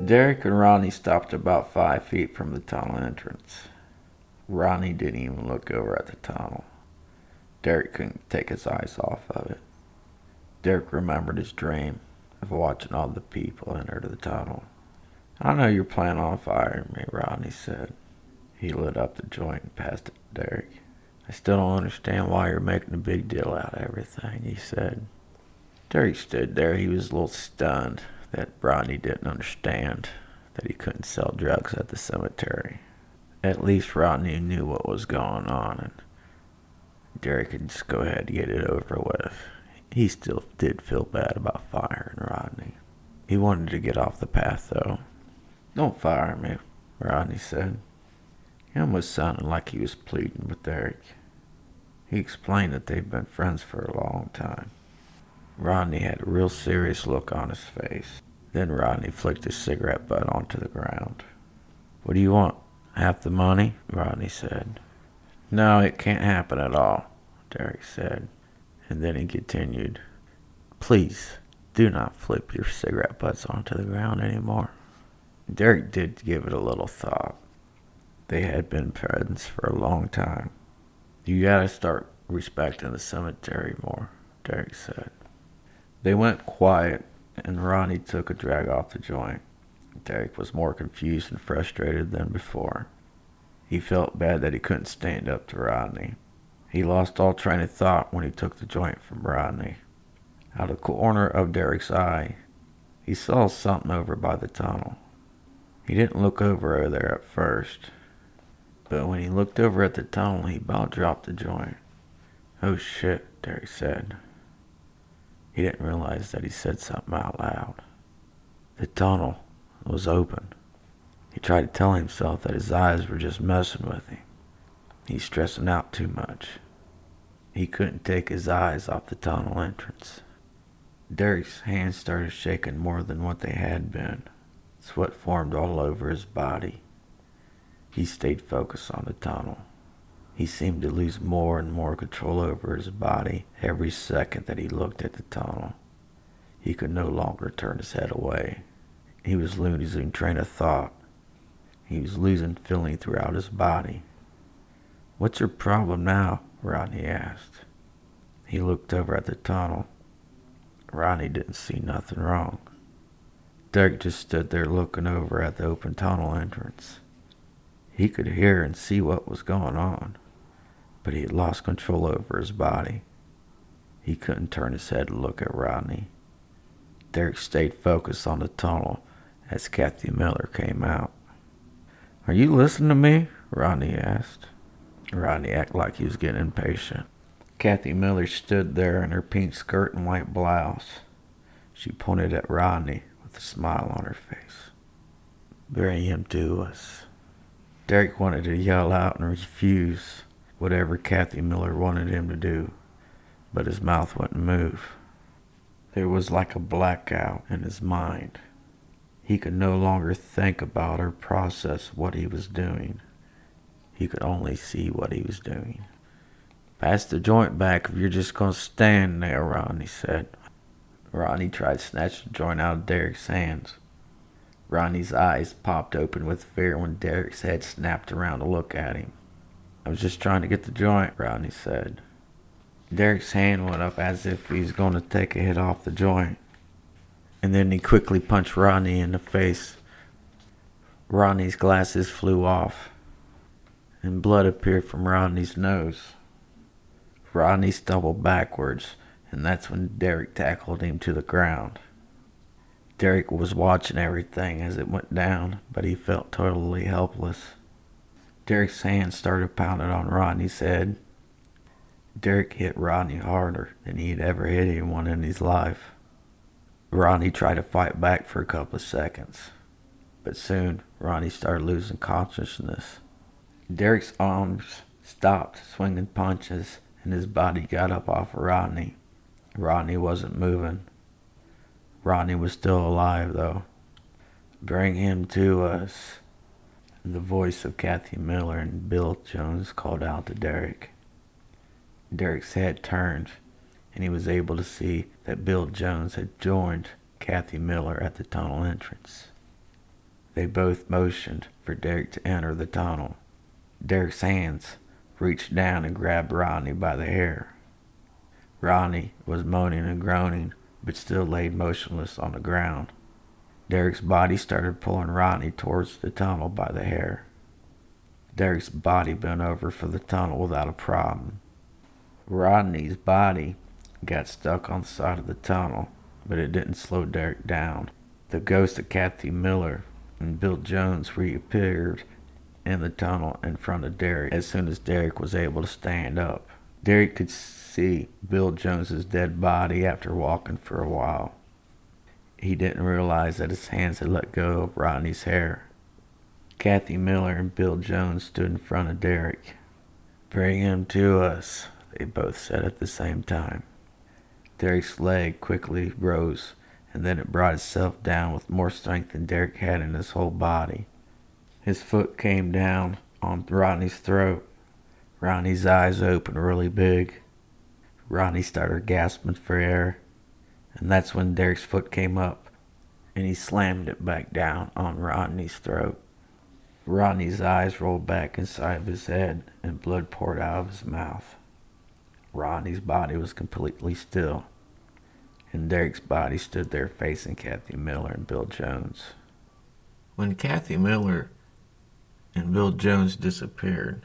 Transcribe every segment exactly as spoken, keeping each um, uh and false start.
Derek and Ronnie stopped about five feet from the tunnel entrance. Ronnie didn't even look over at the tunnel. Derek couldn't take his eyes off of it. Derek remembered his dream of watching all the people enter the tunnel. "I know you're planning on firing me," Ronnie said. He lit up the joint and passed it to Derek. "I still don't understand why you're making a big deal out of everything," he said. Derek stood there. He was a little stunned that Ronnie didn't understand that he couldn't sell drugs at the cemetery. At least Ronnie knew what was going on, and Derek could just go ahead and get it over with. He still did feel bad about firing Rodney. He wanted to get off the path, though. "Don't fire me," Rodney said. He almost sounded like he was pleading with Derek. He explained that they'd been friends for a long time. Rodney had a real serious look on his face. Then Rodney flicked his cigarette butt onto the ground. "What do you want? Half the money?" Rodney said. "No, it can't happen at all," Derek said. And then he continued, "Please, do not flip your cigarette butts onto the ground anymore." Derek did give it a little thought. They had been friends for a long time. "You gotta start respecting the cemetery more," Derek said. They went quiet, and Ronnie took a drag off the joint. Derek was more confused and frustrated than before. He felt bad that he couldn't stand up to Rodney. He lost all train of thought when he took the joint from Rodney. Out of the corner of Derek's eye, he saw something over by the tunnel. He didn't look over there at first, but when he looked over at the tunnel, he about dropped the joint. "Oh shit," Derek said. He didn't realize that he said something out loud. The tunnel was open. He tried to tell himself that his eyes were just messing with him. He's stressing out too much. He couldn't take his eyes off the tunnel entrance. Derek's hands started shaking more than what they had been. Sweat formed all over his body. He stayed focused on the tunnel. He seemed to lose more and more control over his body every second that he looked at the tunnel. He could no longer turn his head away. He was losing train of thought. He was losing feeling throughout his body. "What's your problem now?" Rodney asked. He looked over at the tunnel. Rodney didn't see nothing wrong. Derek just stood there looking over at the open tunnel entrance. He could hear and see what was going on, but he had lost control over his body. He couldn't turn his head to look at Rodney. Derek stayed focused on the tunnel as Kathy Miller came out. "Are you listening to me?" Rodney asked. Rodney acted like he was getting impatient. Kathy Miller stood there in her pink skirt and white blouse. She pointed at Rodney with a smile on her face. "Bring him to us." Derek wanted to yell out and refuse whatever Kathy Miller wanted him to do, but his mouth wouldn't move. There was like a blackout in his mind. He could no longer think about or process what he was doing. He could only see what he was doing. "Pass the joint back if you're just going to stand there," Rodney said. Rodney tried to snatch the joint out of Derek's hands. Rodney's eyes popped open with fear when Derek's head snapped around to look at him. "I was just trying to get the joint," Rodney said. Derek's hand went up as if he was going to take a hit off the joint, and then he quickly punched Rodney in the face. Rodney's glasses flew off, and blood appeared from Rodney's nose. Rodney stumbled backwards, and that's when Derek tackled him to the ground. Derek was watching everything as it went down, but he felt totally helpless. Derek's hand started pounding on Rodney's head. Derek hit Rodney harder than he had ever hit anyone in his life. Rodney tried to fight back for a couple of seconds, but soon Rodney started losing consciousness. Derek's arms stopped swinging punches, and his body got up off of Rodney. Rodney wasn't moving. Rodney was still alive, though. "Bring him to us," the voice of Kathy Miller and Bill Jones called out to Derek. Derek's head turned, and he was able to see that Bill Jones had joined Kathy Miller at the tunnel entrance. They both motioned for Derek to enter the tunnel. Derek's hands reached down and grabbed Rodney by the hair. Rodney was moaning and groaning, but still lay motionless on the ground. Derek's body started pulling Rodney towards the tunnel by the hair. Derek's body bent over for the tunnel without a problem. Rodney's body got stuck on the side of the tunnel, but it didn't slow Derek down. The ghost of Kathy Miller and Bill Jones reappeared in the tunnel in front of Derek as soon as Derek was able to stand up. Derek could see Bill Jones's dead body after walking for a while. He didn't realize that his hands had let go of Rodney's hair. Kathy Miller and Bill Jones stood in front of Derek. "Bring him to us," they both said at the same time. Derek's leg quickly rose, and then it brought itself down with more strength than Derek had in his whole body. His foot came down on Rodney's throat. Rodney's eyes opened really big. Rodney started gasping for air, and that's when Derek's foot came up, and he slammed it back down on Rodney's throat. Rodney's eyes rolled back inside of his head, and blood poured out of his mouth. Rodney's body was completely still, and Derek's body stood there facing Kathy Miller and Bill Jones. When Kathy Miller and Bill Jones disappeared,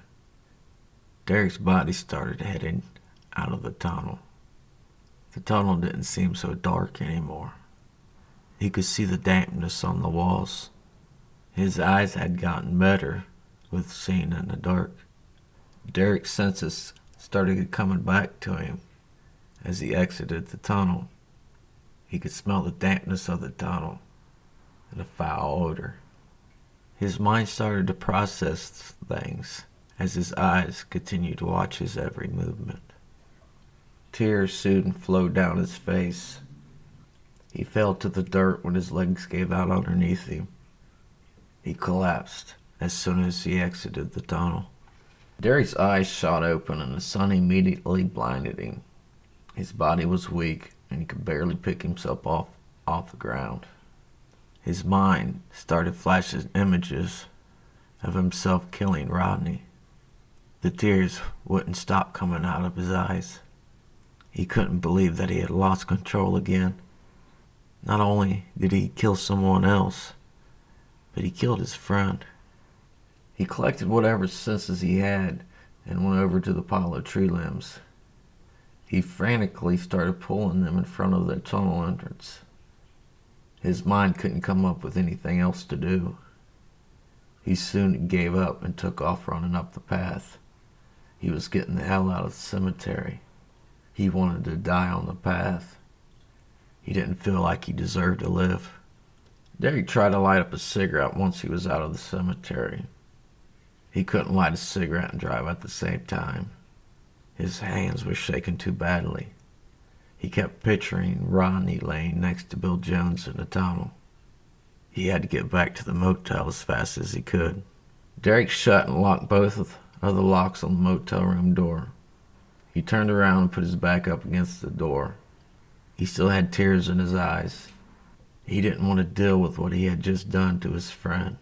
Derek's body started heading out of the tunnel. The tunnel didn't seem so dark anymore. He could see the dampness on the walls. His eyes had gotten better with seeing in the dark. Derek's senses started coming back to him as he exited the tunnel. He could smell the dampness of the tunnel and a foul odor. His mind started to process things as his eyes continued to watch his every movement. Tears soon flowed down his face. He fell to the dirt when his legs gave out underneath him. He collapsed as soon as he exited the tunnel. Derek's eyes shot open and the sun immediately blinded him. His body was weak and he could barely pick himself off, off the ground. His mind started flashing images of himself killing Rodney. The tears wouldn't stop coming out of his eyes. He couldn't believe that he had lost control again. Not only did he kill someone else, but he killed his friend. He collected whatever senses he had and went over to the pile of tree limbs. He frantically started pulling them in front of the tunnel entrance. His mind couldn't come up with anything else to do. He soon gave up and took off running up the path. He was getting the hell out of the cemetery. He wanted to die on the path. He didn't feel like he deserved to live. Derek tried to light up a cigarette once he was out of the cemetery. He couldn't light a cigarette and drive at the same time. His hands were shaking too badly. He kept picturing Rodney laying next to Bill Jones in the tunnel. He had to get back to the motel as fast as he could. Derek shut and locked both of the locks on the motel room door. He turned around and put his back up against the door. He still had tears in his eyes. He didn't want to deal with what he had just done to his friend.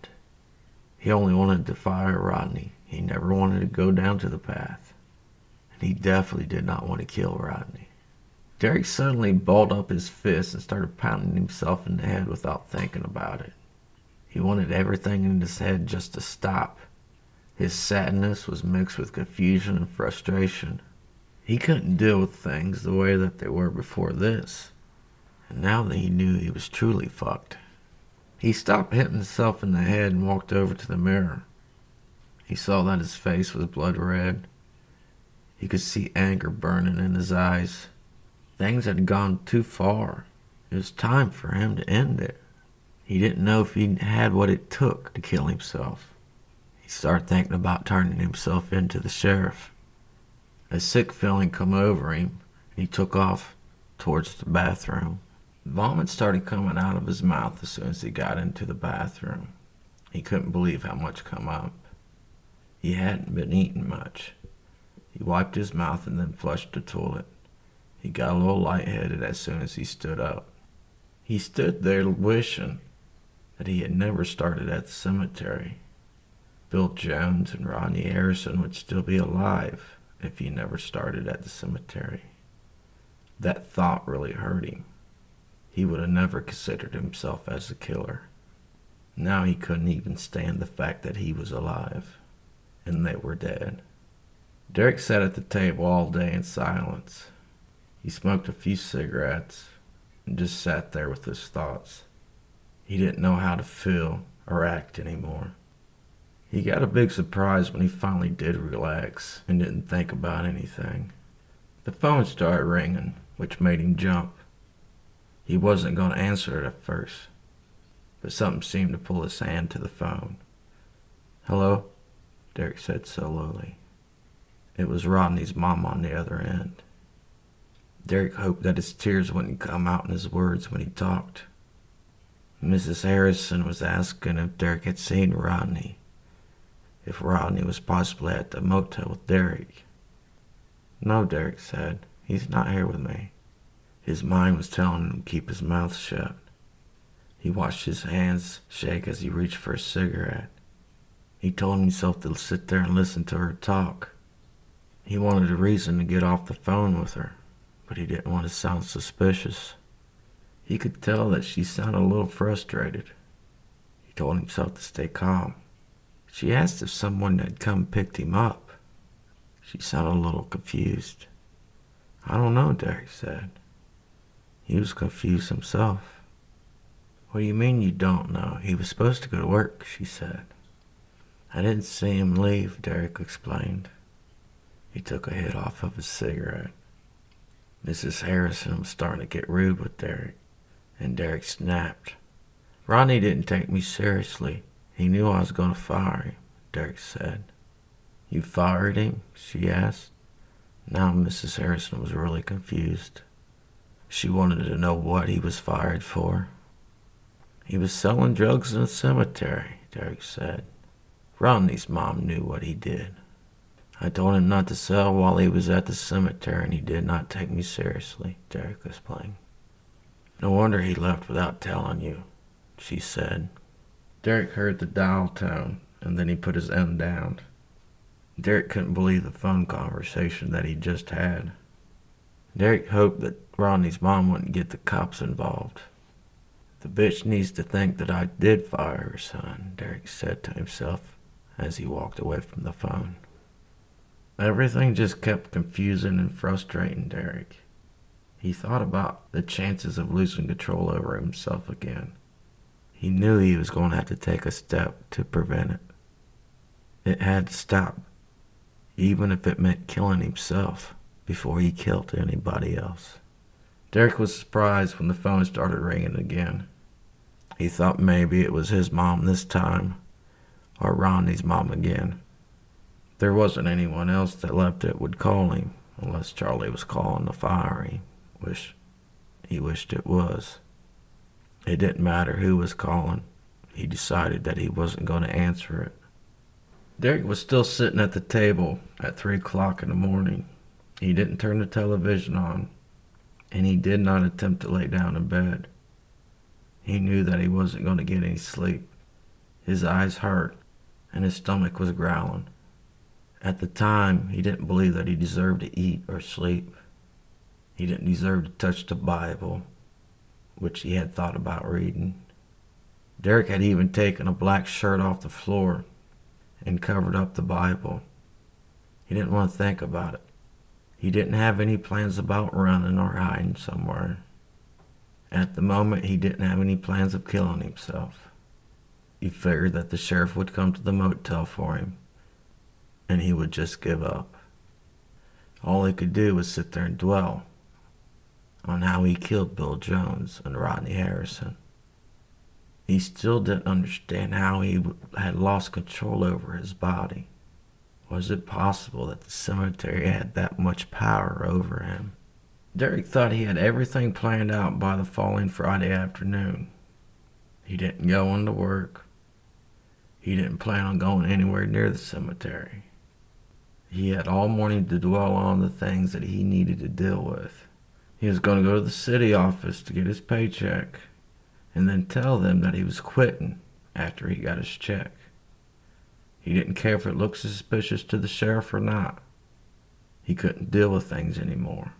He only wanted to fire Rodney. He never wanted to go down to the path. And he definitely did not want to kill Rodney. Derek suddenly balled up his fist and started pounding himself in the head without thinking about it. He wanted everything in his head just to stop. His sadness was mixed with confusion and frustration. He couldn't deal with things the way that they were before this. And now that he knew he was truly fucked. He stopped hitting himself in the head and walked over to the mirror. He saw that his face was blood red. He could see anger burning in his eyes. Things had gone too far. It was time for him to end it. He didn't know if he had what it took to kill himself. He started thinking about turning himself in to the sheriff. A sick feeling come over him, and he took off towards the bathroom. Vomit started coming out of his mouth as soon as he got into the bathroom. He couldn't believe how much come up. He hadn't been eating much. He wiped his mouth and then flushed the toilet. He got a little lightheaded as soon as he stood up. He stood there wishing that he had never started at the cemetery. Bill Jones and Rodney Harrison would still be alive if he never started at the cemetery. That thought really hurt him. He would have never considered himself as a killer. Now he couldn't even stand the fact that he was alive, and they were dead. Derek sat at the table all day in silence. He smoked a few cigarettes and just sat there with his thoughts. He didn't know how to feel or act anymore. He got a big surprise when he finally did relax and didn't think about anything. The phone started ringing, which made him jump. He wasn't going to answer it at first, but something seemed to pull his hand to the phone. "Hello?" Derek said slowly. It was Rodney's mom on the other end. Derek hoped that his tears wouldn't come out in his words when he talked. Missus Harrison was asking if Derek had seen Rodney, if Rodney was possibly at the motel with Derek. "No," Derek said. "He's not here with me." His mind was telling him to keep his mouth shut. He watched his hands shake as he reached for a cigarette. He told himself to sit there and listen to her talk. He wanted a reason to get off the phone with her, but he didn't want to sound suspicious. He could tell that she sounded a little frustrated. He told himself to stay calm. She asked if someone had come and picked him up. She sounded a little confused. "I don't know," Derek said. He was confused himself. "What do you mean you don't know? He was supposed to go to work," she said. "I didn't see him leave," Derek explained. He took a hit off of his cigarette. Missus Harrison was starting to get rude with Derek, and Derek snapped. "Rodney didn't take me seriously. He knew I was going to fire him," Derek said. "You fired him?" she asked. Now Missus Harrison was really confused. She wanted to know what he was fired for. "He was selling drugs in the cemetery," Derek said. "Rodney's mom knew what he did. I told him not to sell while he was at the cemetery, and he did not take me seriously," Derek explained. "No wonder he left without telling you," she said. Derek heard the dial tone, and then he put his end down. Derek couldn't believe the phone conversation that he'd just had. Derek hoped that Rodney's mom wouldn't get the cops involved. "The bitch needs to think that I did fire her son," Derek said to himself as he walked away from the phone. Everything just kept confusing and frustrating Derek. He thought about the chances of losing control over himself again. He knew he was going to have to take a step to prevent it. It had to stop, even if it meant killing himself before he killed anybody else. Derek was surprised when the phone started ringing again. He thought maybe it was his mom this time, or Rodney's mom again. There wasn't anyone else that left it would call him, unless Charlie was calling to fire him, which he wished it was. It didn't matter who was calling. He decided that he wasn't going to answer it. Derek was still sitting at the table at three o'clock in the morning. He didn't turn the television on, and he did not attempt to lay down in bed. He knew that he wasn't going to get any sleep. His eyes hurt, and his stomach was growling. At the time, he didn't believe that he deserved to eat or sleep. He didn't deserve to touch the Bible, which he had thought about reading. Derek had even taken a black shirt off the floor and covered up the Bible. He didn't want to think about it. He didn't have any plans about running or hiding somewhere. At the moment, he didn't have any plans of killing himself. He figured that the sheriff would come to the motel for him, and he would just give up. All he could do was sit there and dwell on how he killed Bill Jones and Rodney Harrison. He still didn't understand how he had lost control over his body. Was it possible that the cemetery had that much power over him? Derek thought he had everything planned out by the following Friday afternoon. He didn't go into work. He didn't plan on going anywhere near the cemetery. He had all morning to dwell on the things that he needed to deal with. He was going to go to the city office to get his paycheck, and then tell them that he was quitting after he got his check. He didn't care if it looked suspicious to the sheriff or not. He couldn't deal with things anymore.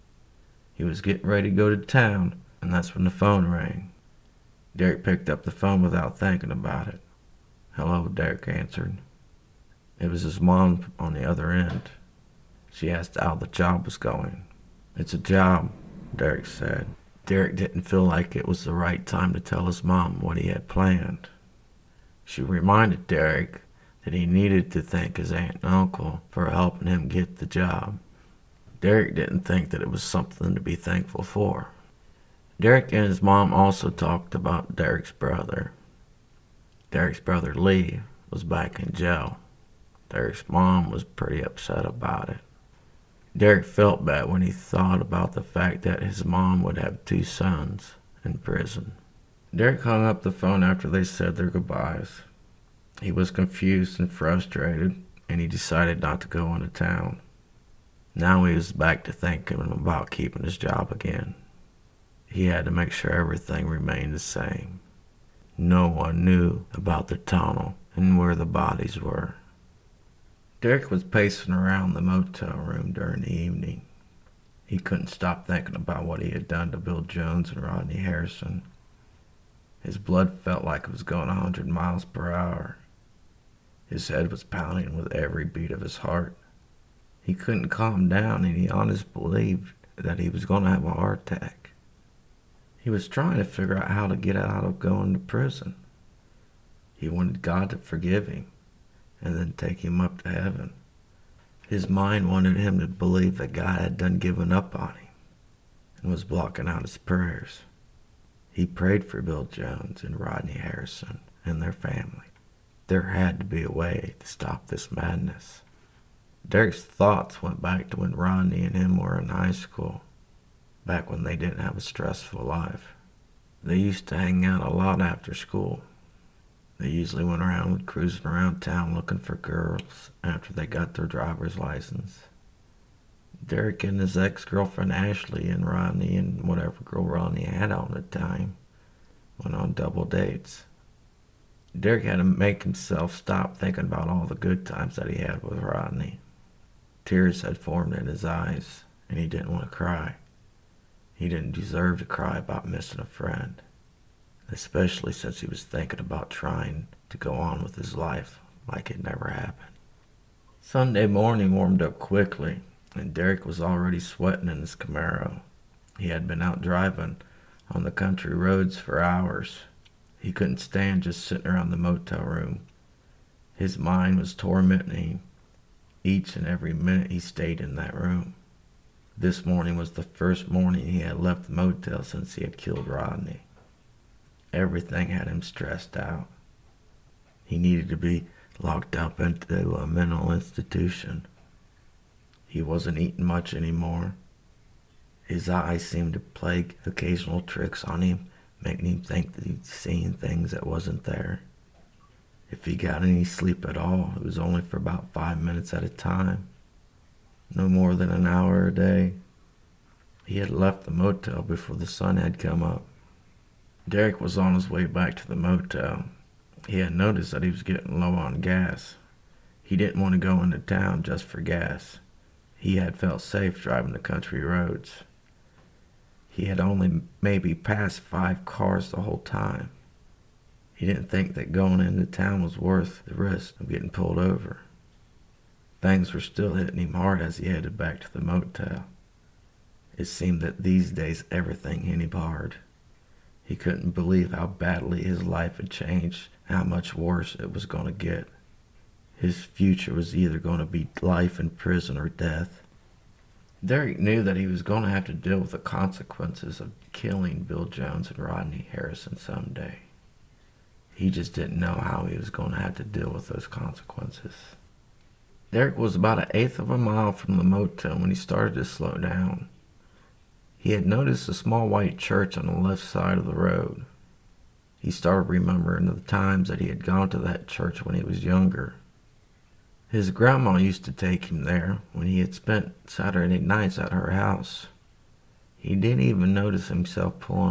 He was getting ready to go to town, and that's when the phone rang. Derek picked up the phone without thinking about it. "Hello," Derek answered. It was his mom on the other end. She asked how the job was going. "It's a job," Derek said. Derek didn't feel like it was the right time to tell his mom what he had planned. She reminded Derek that he needed to thank his aunt and uncle for helping him get the job. Derek didn't think that it was something to be thankful for. Derek and his mom also talked about Derek's brother. Derek's brother Lee was back in jail. Derek's mom was pretty upset about it. Derek felt bad when he thought about the fact that his mom would have two sons in prison. Derek hung up the phone after they said their goodbyes. He was confused and frustrated, and he decided not to go into town. Now he was back to thinking about keeping his job again. He had to make sure everything remained the same. No one knew about the tunnel and where the bodies were. Derek was pacing around the motel room during the evening. He couldn't stop thinking about what he had done to Bill Jones and Rodney Harrison. His blood felt like it was going a hundred miles per hour. His head was pounding with every beat of his heart. He couldn't calm down, and he honestly believed that he was going to have a heart attack. He was trying to figure out how to get out of going to prison. He wanted God to forgive him and then take him up to heaven. His mind wanted him to believe that God had done given up on him and was blocking out his prayers. He prayed for Bill Jones and Rodney Harrison and their family. There had to be a way to stop this madness. Derek's thoughts went back to when Rodney and him were in high school, back when they didn't have a stressful life. They used to hang out a lot after school. They usually went around cruising around town looking for girls after they got their driver's license. Derek and his ex-girlfriend Ashley and Rodney and whatever girl Rodney had on at the time went on double dates. Derek had to make himself stop thinking about all the good times that he had with Rodney. Tears had formed in his eyes, and he didn't want to cry. He didn't deserve to cry about missing a friend, especially since he was thinking about trying to go on with his life like it never happened. Sunday morning warmed up quickly, and Derek was already sweating in his Camaro. He had been out driving on the country roads for hours. He couldn't stand just sitting around the motel room. His mind was tormenting him each and every minute he stayed in that room. This morning was the first morning he had left the motel since he had killed Rodney. Everything had him stressed out. He needed to be locked up into a mental institution. He wasn't eating much anymore. His eyes seemed to play occasional tricks on him, making him think that he'd seen things that wasn't there. If he got any sleep at all, it was only for about five minutes at a time. No more than an hour a day. He had left the motel before the sun had come up. Derek was on his way back to the motel. He had noticed that he was getting low on gas. He didn't want to go into town just for gas. He had felt safe driving the country roads. He had only maybe passed five cars the whole time. He didn't think that going into town was worth the risk of getting pulled over. Things were still hitting him hard as he headed back to the motel. It seemed that these days everything hit him hard. He couldn't believe how badly his life had changed and how much worse it was going to get. His future was either going to be life in prison or death. Derek knew that he was going to have to deal with the consequences of killing Bill Jones and Rodney Harrison someday. He just didn't know how he was going to have to deal with those consequences. Derek was about an eighth of a mile from the motel when he started to slow down. He had noticed a small white church on the left side of the road. He started remembering the times that he had gone to that church when he was younger. His grandma used to take him there when he had spent Saturday nights at her house. He didn't even notice himself pulling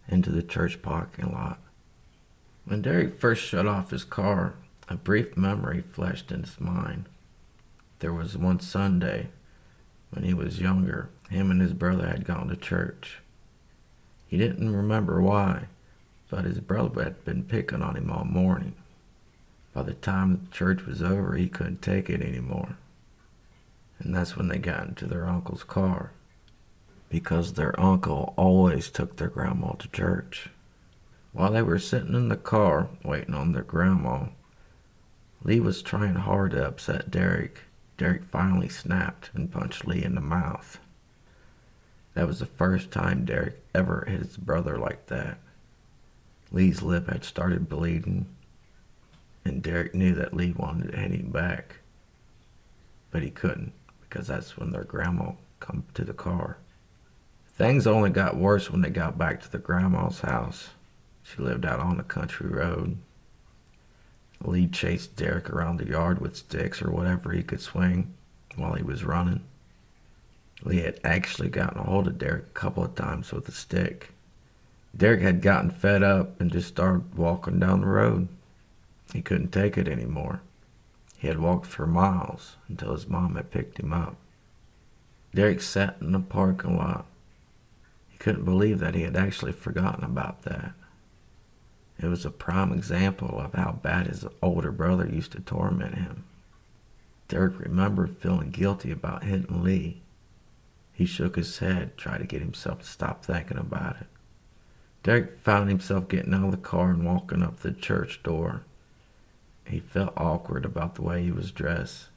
into the church parking lot. When Derek first shut off his car, a brief memory flashed in his mind. There was one Sunday, when he was younger, him and his brother had gone to church. He didn't remember why, but his brother had been picking on him all morning. By the time the church was over, he couldn't take it anymore. And that's when they got into their uncle's car, because their uncle always took their grandma to church. While they were sitting in the car, waiting on their grandma, Lee was trying hard to upset Derek. Derek finally snapped and punched Lee in the mouth. That was the first time Derek ever hit his brother like that. Lee's lip had started bleeding, and Derek knew that Lee wanted to hit him back. But he couldn't, because that's when their grandma come to the car. Things only got worse when they got back to the grandma's house. She lived out on a country road. Lee chased Derek around the yard with sticks or whatever he could swing while he was running. Lee had actually gotten a hold of Derek a couple of times with a stick. Derek had gotten fed up and just started walking down the road. He couldn't take it anymore. He had walked for miles until his mom had picked him up. Derek sat in the parking lot. He couldn't believe that he had actually forgotten about that. It was a prime example of how bad his older brother used to torment him. Derek remembered feeling guilty about hitting Lee. He shook his head, tried to get himself to stop thinking about it. Derek found himself getting out of the car and walking up the church door. He felt awkward about the way he was dressed.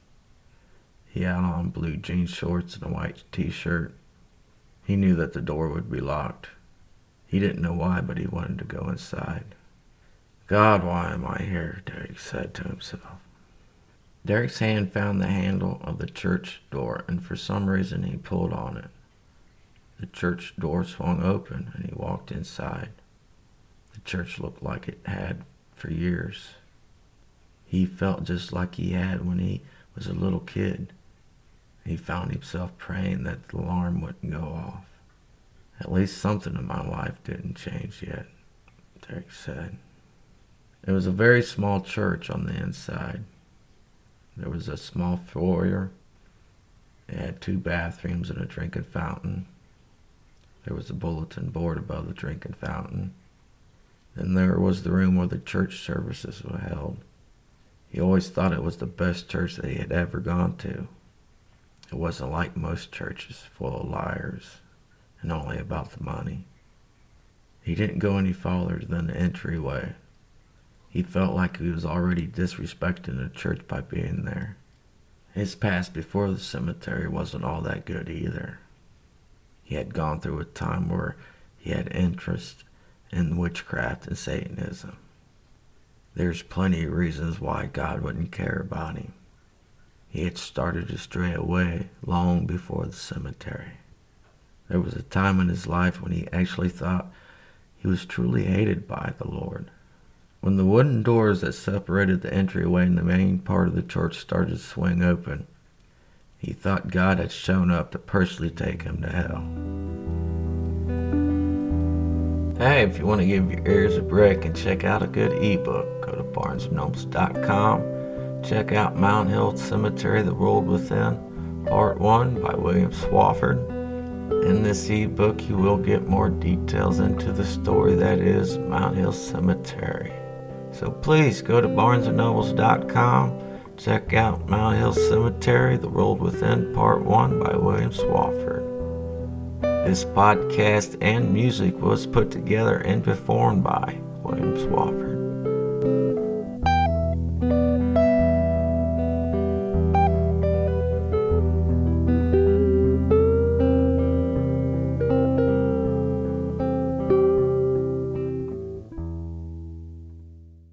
He had on blue jean shorts and a white t-shirt. He knew that the door would be locked. He didn't know why, but he wanted to go inside. God, why am I here? Derek said to himself. Derek's hand found the handle of the church door, and for some reason he pulled on it. The church door swung open, and he walked inside. The church looked like it had for years. He felt just like he had when he was a little kid. He found himself praying that the alarm wouldn't go off. At least something in my life didn't change yet, Derek said. It was a very small church on the inside. There was a small foyer. It had two bathrooms and a drinking fountain. There was a bulletin board above the drinking fountain. Then there was the room where the church services were held. He always thought it was the best church that he had ever gone to. It wasn't like most churches, full of liars and only about the money. He didn't go any farther than the entryway. He felt like he was already disrespecting the church by being there. His past before the cemetery wasn't all that good either. He had gone through a time where he had interest in witchcraft and Satanism. There's plenty of reasons why God wouldn't care about him. He had started to stray away long before the cemetery. There was a time in his life when he actually thought he was truly hated by the Lord. When the wooden doors that separated the entryway and the main part of the church started to swing open, he thought God had shown up to personally take him to hell. Hey, if you want to give your ears a break and check out a good ebook, go to barnes and nobles dot com. Check out Mount Hill Cemetery, The World Within, Part one by William Swafford. In this ebook, you will get more details into the story that is Mount Hill Cemetery. So please go to barnes and nobles dot com. Check out Mount Hill Cemetery, The World Within, Part one by William Swafford. This podcast and music was put together and performed by William Swafford.